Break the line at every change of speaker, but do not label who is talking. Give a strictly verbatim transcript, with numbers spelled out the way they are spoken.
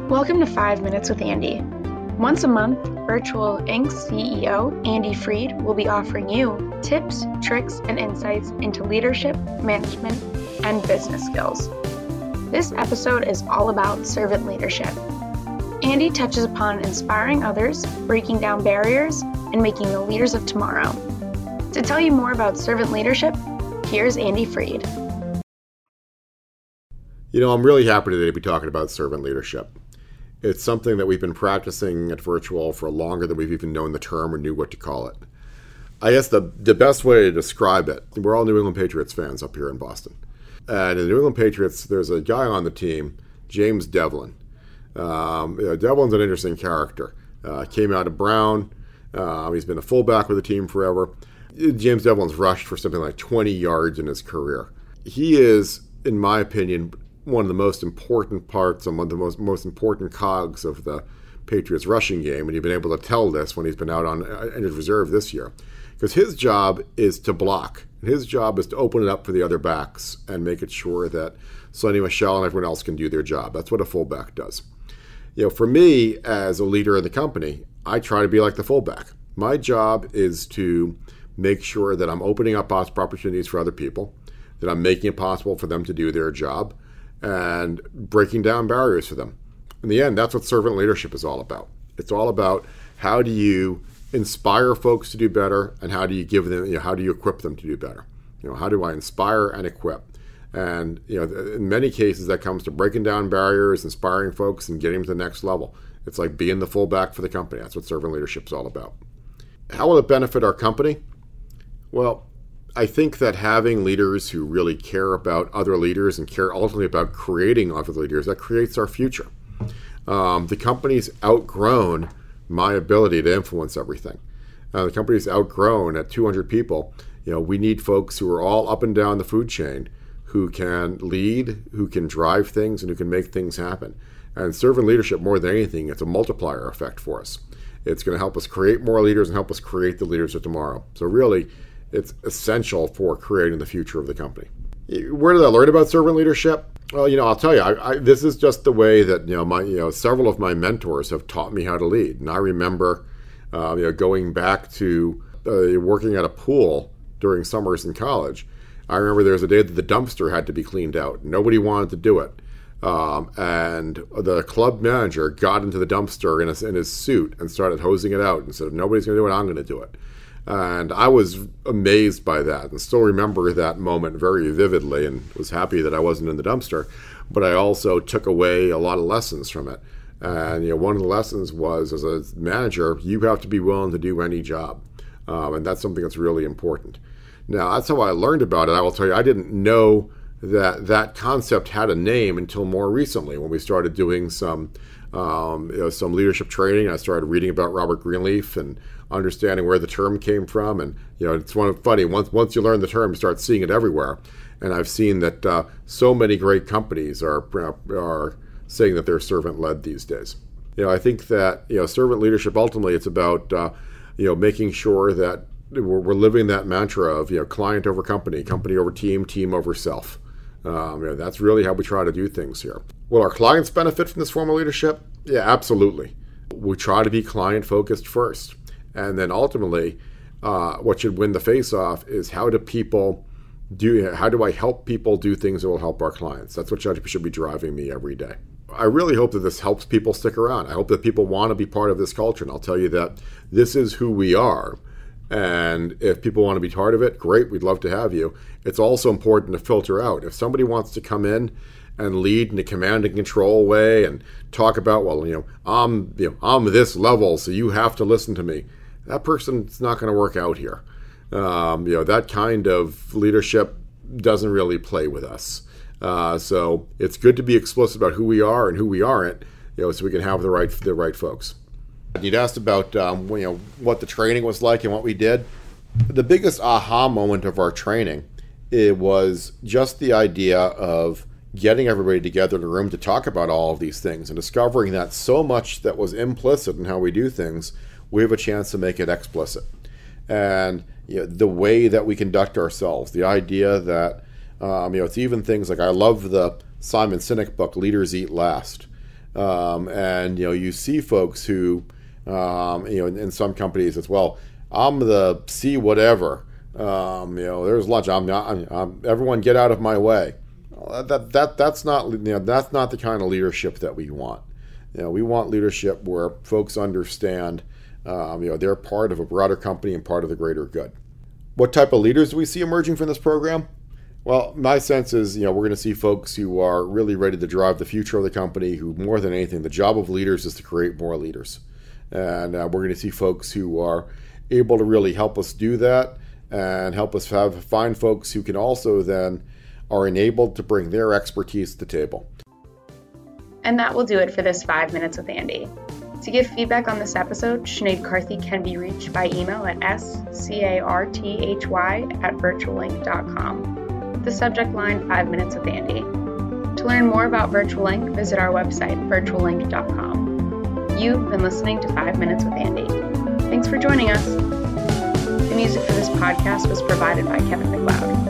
Welcome to Five Minutes with Andy. Once a month, Virtual Incorporated's C E O, Andy Freed, will be offering you tips, tricks, and insights into leadership, management, and business skills. This episode is all about servant leadership. Andy touches upon inspiring others, breaking down barriers, and making the leaders of tomorrow. To tell you more about servant leadership, here's Andy Freed.
You know, I'm really happy today to be talking about servant leadership. It's something that we've been practicing at Virtual for longer than we've even known the term or knew what to call it. I guess the, the best way to describe it, we're all New England Patriots fans up here in Boston. And in the New England Patriots, there's a guy on the team, James Devlin. Um, you know, Devlin's an interesting character. Uh, came out of Brown. Uh, he's been a fullback with the team forever. James Devlin's rushed for something like twenty yards in his career. He is, in my opinion, one of the most important parts and one of the most, most important cogs of the Patriots rushing game. And you've been able to tell this when he's been out on injured reserve this year. Because his job is to block. His job is to open it up for the other backs and make it sure that Sonny Michel and everyone else can do their job. That's what a fullback does. You know, for me, as a leader in the company, I try to be like the fullback. My job is to make sure that I'm opening up opportunities for other people, that I'm making it possible for them to do their job, and breaking down barriers for them. In the end, that's what servant leadership is all about. It's all about how do you inspire folks to do better, and how do you give them, you know, how do you equip them to do better? You know, how do I inspire and equip? And, you know, in many cases, that comes to breaking down barriers, inspiring folks, and getting them to the next level. It's like being the fullback for the company. That's what servant leadership is all about. How will it benefit our company? Well, I think that having leaders who really care about other leaders and care ultimately about creating other leaders, that creates our future. Um, the company's outgrown my ability to influence everything. Uh, the company's outgrown at two hundred people. You know, we need folks who are all up and down the food chain, who can lead, who can drive things, and who can make things happen. And servant leadership, more than anything, it's a multiplier effect for us. It's going to help us create more leaders and help us create the leaders of tomorrow. So really, it's essential for creating the future of the company. Where did I learn about servant leadership? Well, you know, I'll tell you, I, I, this is just the way that, you know, my, you know, several of my mentors have taught me how to lead. And I remember, uh, you know, going back to uh, working at a pool during summers in college. I remember there was a day that the dumpster had to be cleaned out. Nobody wanted to do it. Um, and the club manager got into the dumpster in, a, in his suit and started hosing it out and said, if nobody's going to do it, I'm going to do it. And I was amazed by that and still remember that moment very vividly and was happy that I wasn't in the dumpster. But I also took away a lot of lessons from it. And, you know, one of the lessons was, as a manager, you have to be willing to do any job. Um, and that's something that's really important. Now, that's how I learned about it. I will tell you, I didn't know that that concept had a name until more recently when we started doing some um, you know, some leadership training. I started reading about Robert Greenleaf and understanding where the term came from. And, you know, it's one funny, once once you learn the term, you start seeing it everywhere. And I've seen that uh, so many great companies are are saying that they're servant-led these days. You know, I think that, you know, servant leadership, ultimately, it's about, uh, you know, making sure that we're, we're living that mantra of, you know, client over company, company over team, team over self. Um, you know, that's really how we try to do things here. Will our clients benefit from this form of leadership? Yeah, absolutely. We try to be client-focused first. And then ultimately, uh, what should win the face-off is how do people do, how do I help people do things that will help our clients? That's what should be driving me every day. I really hope that this helps people stick around. I hope that people want to be part of this culture. And I'll tell you that this is who we are. And if people want to be part of it, great, we'd love to have you. It's also important to filter out. If somebody wants to come in and lead in a command and control way and talk about, well, you know, I'm, you know, I'm this level, so you have to listen to me. That person's not going to work out here. Um, you know, that kind of leadership doesn't really play with us. Uh, so it's good to be explicit about who we are and who we aren't, you know, so we can have the right the right folks. You'd asked about um, you know, what the training was like and what we did. The biggest aha moment of our training, it was just the idea of getting everybody together in a room to talk about all of these things and discovering that so much that was implicit in how we do things, we have a chance to make it explicit. And, you know, the way that we conduct ourselves, the idea that um, you know, it's even things like, I love the Simon Sinek book, Leaders Eat Last. Um, and, you know, you see folks who, um, you know, in, in some companies as well, I'm the C whatever. Um, you know, there's lunch. I'm not. I'm, I'm, everyone, get out of my way. Well, that that that's not. You know, that's not the kind of leadership that we want. You know, we want leadership where folks understand. Um, you know, they're part of a broader company and part of the greater good. What type of leaders do we see emerging from this program? Well, my sense is, you know, we're going to see folks who are really ready to drive the future of the company. Who, more than anything, the job of leaders is to create more leaders, and uh, we're going to see folks who are able to really help us do that. And help us have find folks who can also then are enabled to bring their expertise to the table.
And that will do it for this five minutes with Andy. To give feedback on this episode, Sinead Carthy can be reached by email at s c a r t h y at virtual link dot com. The subject line, five minutes with Andy. To learn more about Virtual Link, visit our website, virtual link dot com. You've been listening to five minutes with Andy. Thanks for joining us. The music for this podcast was provided by Kevin MacLeod.